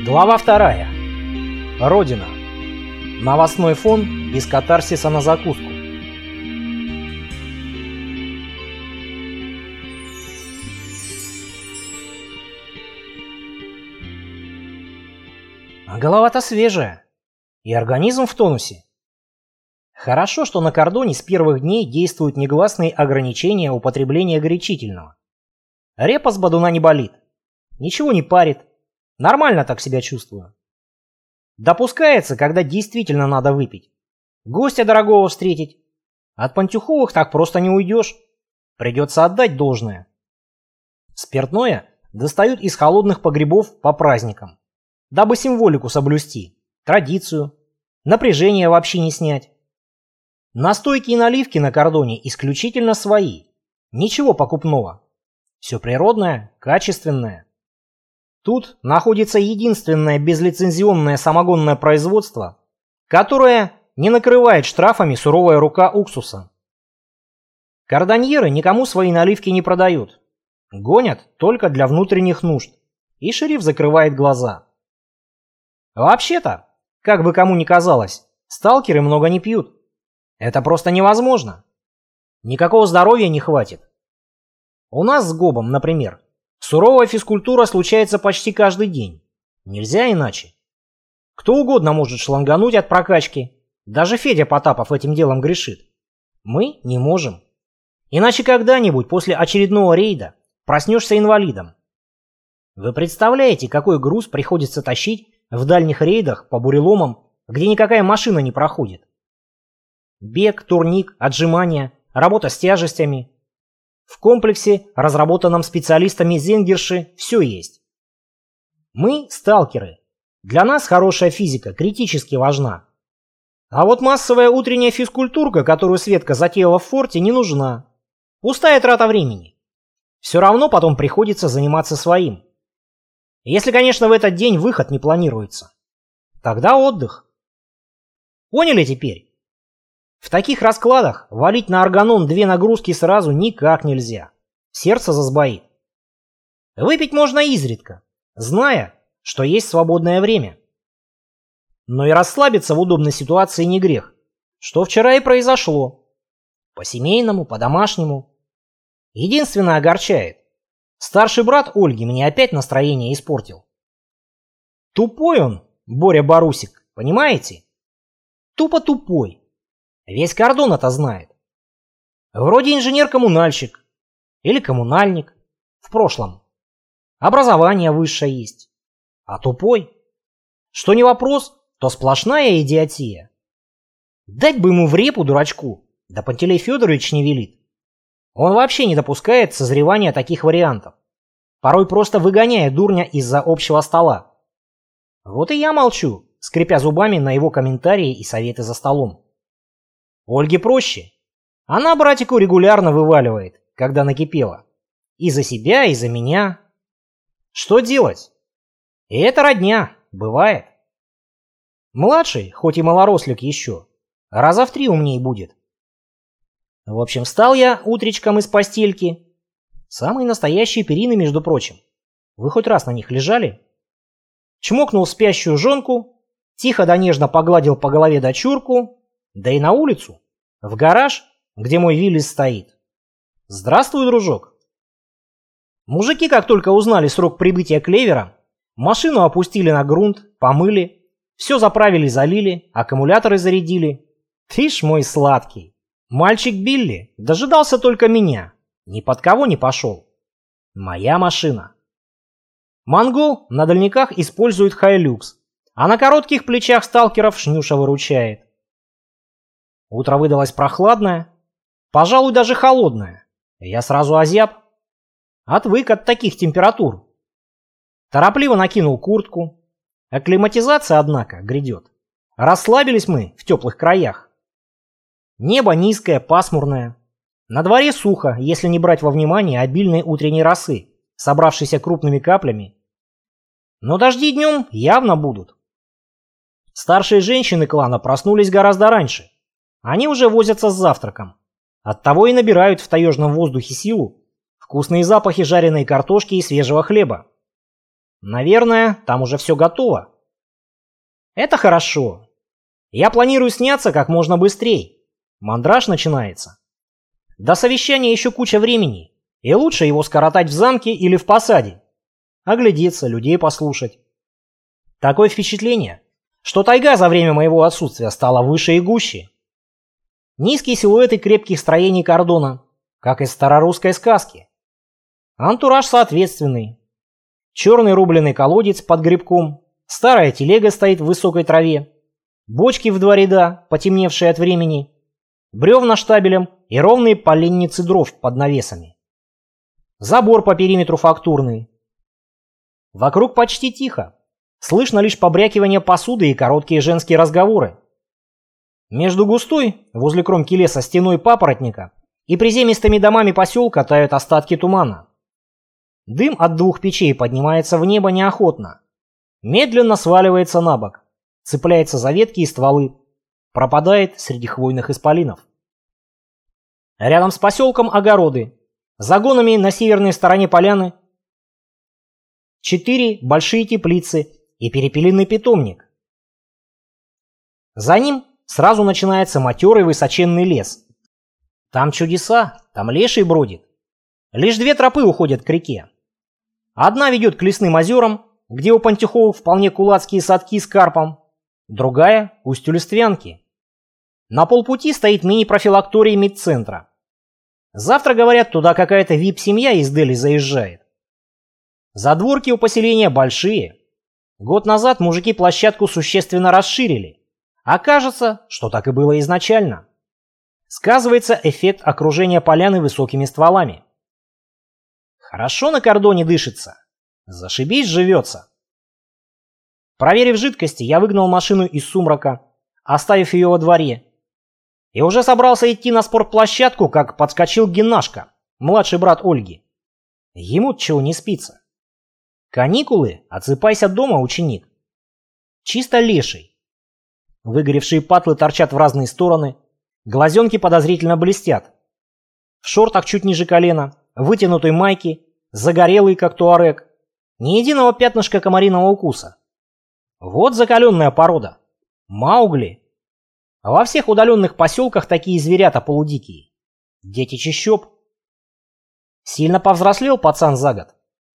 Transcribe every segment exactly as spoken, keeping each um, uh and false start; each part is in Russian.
Глава вторая. Родина. Новостной фон без катарсиса на закуску. А голова-то свежая. И организм в тонусе. Хорошо, что на кордоне с первых дней действуют негласные ограничения употребления горячительного. Репа с бодуна не болит. Ничего не парит. Нормально так себя чувствую. Допускается, когда действительно надо выпить. Гостя дорогого встретить. От Пантюховых так просто не уйдешь. Придется отдать должное. Спиртное достают из холодных погребов по праздникам, дабы символику соблюсти, традицию, напряжение вообще не снять. Настойки и наливки на кордоне исключительно свои. Ничего покупного. Все природное, качественное. Тут находится единственное безлицензионное самогонное производство, которое не накрывает штрафами суровая рука уксуса. Кордоньеры никому свои наливки не продают. Гонят только для внутренних нужд. И шериф закрывает глаза. Вообще-то, как бы кому ни казалось, сталкеры много не пьют. Это просто невозможно. Никакого здоровья не хватит. У нас с Гобом, например, суровая физкультура случается почти каждый день. Нельзя иначе. Кто угодно может шлангануть от прокачки. Даже Федя Потапов этим делом грешит. Мы не можем. Иначе когда-нибудь после очередного рейда проснешься инвалидом. Вы представляете, какой груз приходится тащить в дальних рейдах по буреломам, где никакая машина не проходит? Бег, турник, отжимания, работа с тяжестями. В комплексе, разработанном специалистами Зенгерши, все есть. Мы – сталкеры. Для нас хорошая физика критически важна. А вот массовая утренняя физкультурка, которую Светка затеяла в форте, не нужна. Пустая трата времени. Все равно потом приходится заниматься своим. Если, конечно, в этот день выход не планируется. Тогда отдых. Поняли теперь? В таких раскладах валить на органон две нагрузки сразу никак нельзя. Сердце засбоит. Выпить можно изредка, зная, что есть свободное время. Но и расслабиться в удобной ситуации не грех, что вчера и произошло. По-семейному, по-домашнему. Единственное огорчает. Старший брат Ольги мне опять настроение испортил. Тупой он, Боря Барусик, понимаете? Тупо тупой. Весь кордон это знает. Вроде инженер-коммунальщик. Или коммунальник. В прошлом. Образование высшее есть. А тупой? Что не вопрос, то сплошная идиотия. Дать бы ему в репу дурачку, да Пантелей Федорович не велит. Он вообще не допускает созревания таких вариантов. Порой просто выгоняя дурня из-за общего стола. Вот и я молчу, скрипя зубами на его комментарии и советы за столом. Ольге проще. Она братику регулярно вываливает, когда накипело. И за себя, и за меня. Что делать? И это родня, бывает. Младший, хоть и малорослик еще, раза в три умней будет. В общем, встал я утречком из постельки. Самые настоящие перины, между прочим. Вы хоть раз на них лежали? Чмокнул спящую жонку, тихо да нежно погладил по голове дочурку, да и на улицу, в гараж, где мой Виллис стоит. Здравствуй, дружок. Мужики, как только узнали срок прибытия клевера, машину опустили на грунт, помыли, все заправили, залили, аккумуляторы зарядили. Ты ж мой сладкий. Мальчик Билли дожидался только меня, ни под кого не пошел. Моя машина. Монгол на дальниках использует Хайлюкс, а на коротких плечах сталкеров Шнюша выручает. Утро выдалось прохладное, пожалуй, даже холодное. Я сразу озяб. Отвык от таких температур. Торопливо накинул куртку. Акклиматизация, однако, грядет. Расслабились мы в теплых краях. Небо низкое, пасмурное. На дворе сухо, если не брать во внимание обильной утренней росы, собравшейся крупными каплями. Но дожди днем явно будут. Старшие женщины клана проснулись гораздо раньше. Они уже возятся с завтраком. Оттого и набирают в таежном воздухе силу вкусные запахи жареной картошки и свежего хлеба. Наверное, там уже все готово. Это хорошо. Я планирую сняться как можно быстрее. Мандраж начинается. До совещания еще куча времени, и лучше его скоротать в замке или в посаде. Оглядеться, людей послушать. Такое впечатление, что тайга за время моего отсутствия стала выше и гуще. Низкие силуэты крепких строений кордона, как из старорусской сказки. Антураж соответственный. Черный рубленый колодец под грибком, старая телега стоит в высокой траве, бочки в два ряда, потемневшие от времени, бревна штабелем и ровные поленницы дров под навесами. Забор по периметру фактурный. Вокруг почти тихо. Слышно лишь побрякивание посуды и короткие женские разговоры. Между густой, возле кромки леса, стеной папоротника и приземистыми домами поселка тают остатки тумана. Дым от двух печей поднимается в небо неохотно. Медленно сваливается на бок, цепляется за ветки и стволы, пропадает среди хвойных исполинов. Рядом с поселком огороды. Загонами на северной стороне поляны четыре большие теплицы и перепелиный питомник. За ним сразу начинается матерый высоченный лес. Там чудеса, там леший бродит. Лишь две тропы уходят к реке. Одна ведет к лесным озерам, где у Пантюховых вполне кулацкие садки с карпом, другая – к устью Листвянки. На полпути стоит мини-профилакторий медцентра. Завтра, говорят, туда какая-то вип-семья из Дели заезжает. Задворки у поселения большие. Год назад мужики площадку существенно расширили. А кажется, что так и было изначально. Сказывается эффект окружения поляны высокими стволами. Хорошо на кордоне дышится. Зашибись живется. Проверив жидкости, я выгнал машину из сумрака, оставив ее во дворе. И уже собрался идти на спортплощадку, как подскочил Геннашка, младший брат Ольги. Ему чего не спится. Каникулы, отсыпайся дома, ученик. Чисто леший. Выгоревшие патлы торчат в разные стороны, глазенки подозрительно блестят. В шортах чуть ниже колена, вытянутой майке, загорелый, как туарек, ни единого пятнышка комариного укуса. Вот закаленная порода. Маугли. Во всех удаленных поселках такие зверята полудикие. Дети чащоб. Сильно повзрослел пацан за год.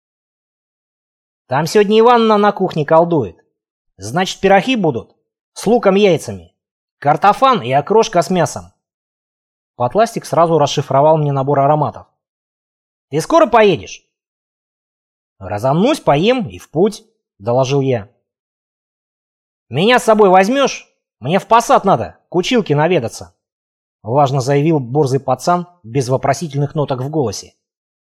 Там сегодня Иванна на кухне колдует. Значит, пироги будут с луком-яйцами, картофан и окрошка с мясом. Потластик сразу расшифровал мне набор ароматов. Ты скоро поедешь? Разомнусь, поем и в путь, доложил я. Меня с собой возьмешь? Мне в посад надо, к училке наведаться, важно заявил борзый пацан без вопросительных ноток в голосе.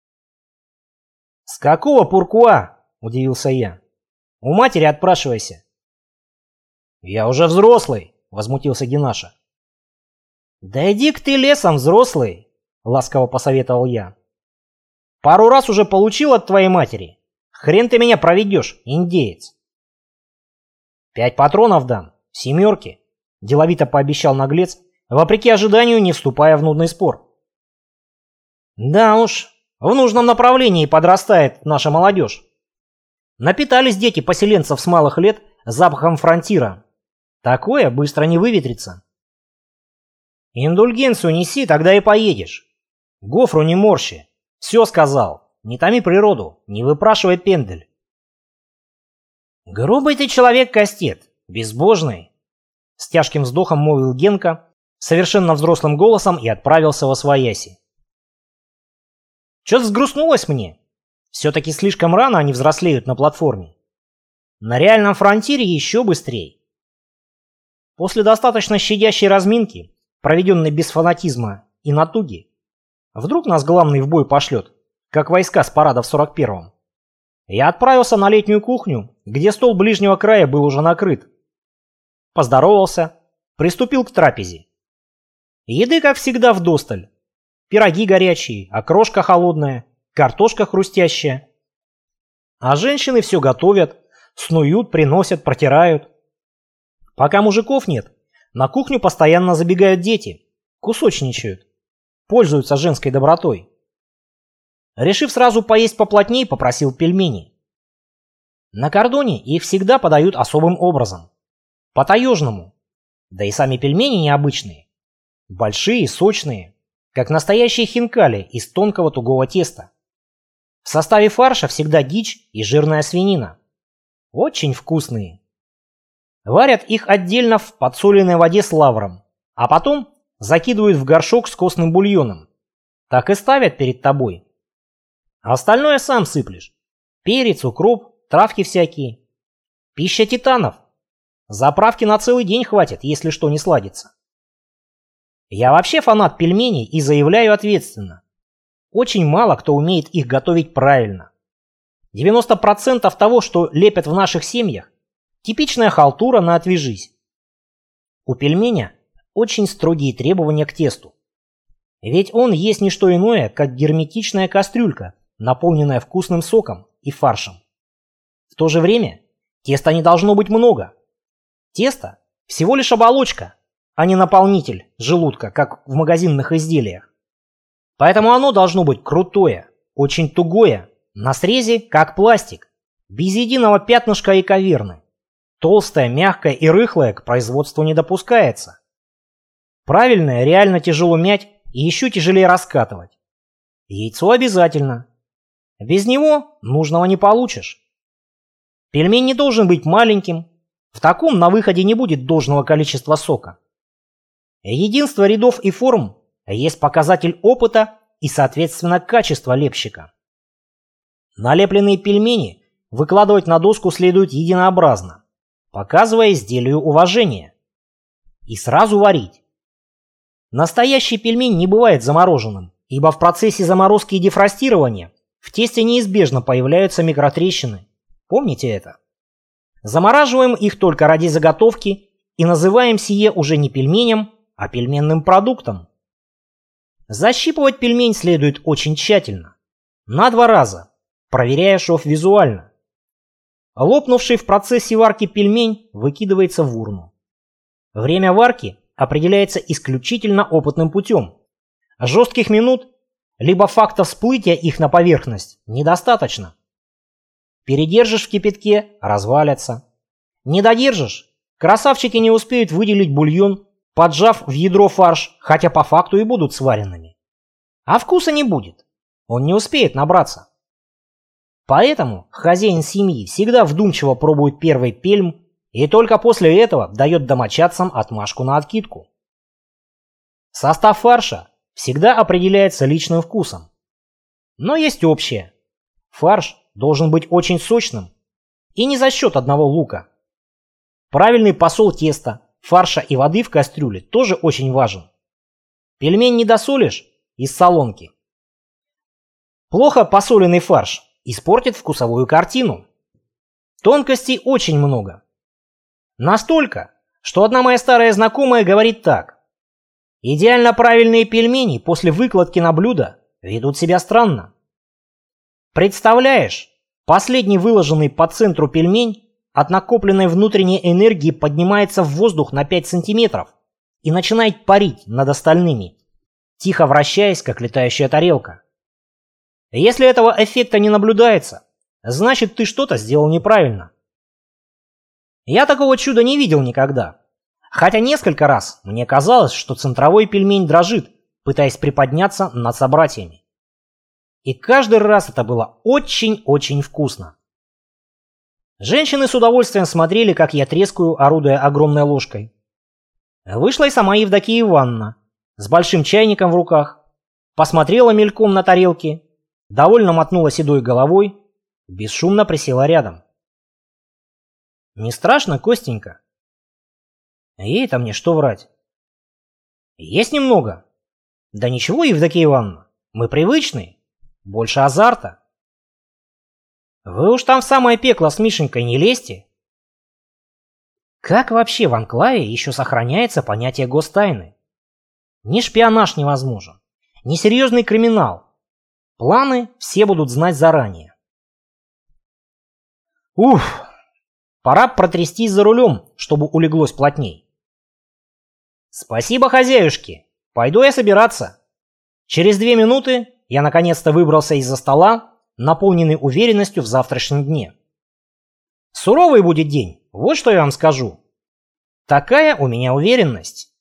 С какого пуркуа? Удивился я. У матери отпрашивайся. Я уже взрослый, возмутился Генаша. Да иди-ка ты лесом, взрослый, ласково посоветовал я. Пару раз уже получил от твоей матери. Хрен ты меня проведешь, индеец. Пять патронов дам, семерки, деловито пообещал наглец, вопреки ожиданию не вступая в нудный спор. Да уж, в нужном направлении подрастает наша молодежь. Напитались дети поселенцев с малых лет запахом фронтира. Такое быстро не выветрится. Индульгенцию неси, тогда и поедешь. Гофру не морщи. Все сказал. Не томи природу, не выпрашивай пендель. Грубый ты человек, Кастет, безбожный. С тяжким вздохом молвил Генка совершенно взрослым голосом и отправился восвояси. Чё-то взгрустнулось мне. Все-таки слишком рано они взрослеют на платформе. На реальном фронтире еще быстрее. После достаточно щадящей разминки, проведенной без фанатизма и натуги, вдруг нас главный в бой пошлет, как войска с парада в сорок первом. Я отправился на летнюю кухню, где стол ближнего края был уже накрыт. Поздоровался, приступил к трапезе. Еды, как всегда, вдосталь. Пироги горячие, окрошка холодная, картошка хрустящая. А женщины все готовят, снуют, приносят, протирают. Пока мужиков нет, на кухню постоянно забегают дети, кусочничают, пользуются женской добротой. Решив сразу поесть поплотней, попросил пельмени. На кордоне их всегда подают особым образом. По-таежному. Да и сами пельмени необычные. Большие, сочные, как настоящие хинкали из тонкого тугого теста. В составе фарша всегда дичь и жирная свинина. Очень вкусные. Варят их отдельно в подсоленной воде с лавром, а потом закидывают в горшок с костным бульоном. Так и ставят перед тобой. А остальное сам сыплешь. Перец, укроп, травки всякие. Пища титанов. Заправки на целый день хватит, если что не сладится. Я вообще фанат пельменей и заявляю ответственно. Очень мало кто умеет их готовить правильно. девяносто процентов того, что лепят в наших семьях, типичная халтура на отвяжись. У пельменя очень строгие требования к тесту. Ведь он есть не что иное, как герметичная кастрюлька, наполненная вкусным соком и фаршем. В то же время теста не должно быть много. Тесто всего лишь оболочка, а не наполнитель желудка, как в магазинных изделиях. Поэтому оно должно быть крутое, очень тугое, на срезе как пластик, без единого пятнышка и каверны. Толстое, мягкое и рыхлое к производству не допускается. Правильное реально тяжело мять и еще тяжелее раскатывать. Яйцо обязательно. Без него нужного не получишь. Пельмень не должен быть маленьким. В таком на выходе не будет должного количества сока. Единство рядов и форм есть показатель опыта и, соответственно, качества лепщика. Налепленные пельмени выкладывать на доску следует единообразно, показывая изделию уважение. И сразу варить. Настоящий пельмень не бывает замороженным, ибо в процессе заморозки и дефростирования в тесте неизбежно появляются микротрещины. Помните это? Замораживаем их только ради заготовки и называем сие уже не пельменем, а пельменным продуктом. Защипывать пельмень следует очень тщательно. На два раза, проверяя шов визуально. Лопнувший в процессе варки пельмень выкидывается в урну. Время варки определяется исключительно опытным путем. Жестких минут, либо факта всплытия их на поверхность недостаточно. Передержишь в кипятке – развалятся. Не додержишь – красавчики не успеют выделить бульон, поджав в ядро фарш, хотя по факту и будут сваренными. А вкуса не будет, он не успеет набраться. Поэтому хозяин семьи всегда вдумчиво пробует первый пельм и только после этого дает домочадцам отмашку на откидку. Состав фарша всегда определяется личным вкусом. Но есть общее. Фарш должен быть очень сочным и не за счет одного лука. Правильный посол теста, фарша и воды в кастрюле тоже очень важен. Пельмень не досолишь из солонки. Плохо посоленный фарш испортит вкусовую картину. Тонкостей очень много. Настолько, что одна моя старая знакомая говорит так. Идеально правильные пельмени после выкладки на блюдо ведут себя странно. Представляешь, последний выложенный по центру пельмень от накопленной внутренней энергии поднимается в воздух на пять сантиметров и начинает парить над остальными, тихо вращаясь, как летающая тарелка. Если этого эффекта не наблюдается, значит, ты что-то сделал неправильно. Я такого чуда не видел никогда, хотя несколько раз мне казалось, что центровой пельмень дрожит, пытаясь приподняться над собратьями. И каждый раз это было очень-очень вкусно. Женщины с удовольствием смотрели, как я трескаю, орудуя огромной ложкой. Вышла и сама Евдокия Ивановна с большим чайником в руках, посмотрела мельком на тарелки, довольно мотнула седой головой, бесшумно присела рядом. «Не страшно, Костенька?» Ей-то мне что врать? «Есть немного». «Да ничего, Евдокия Ивановна, мы привычные, больше азарта». «Вы уж там в самое пекло с Мишенькой не лезьте». Как вообще в анклаве еще сохраняется понятие гостайны? Ни шпионаж невозможен, ни серьезный криминал. Планы все будут знать заранее. Уф, пора протрястись за рулем, чтобы улеглось плотней. Спасибо, хозяюшки, пойду я собираться. Через две минуты я наконец-то выбрался из-за стола, наполненный уверенностью в завтрашнем дне. Суровый будет день, вот что я вам скажу. Такая у меня уверенность.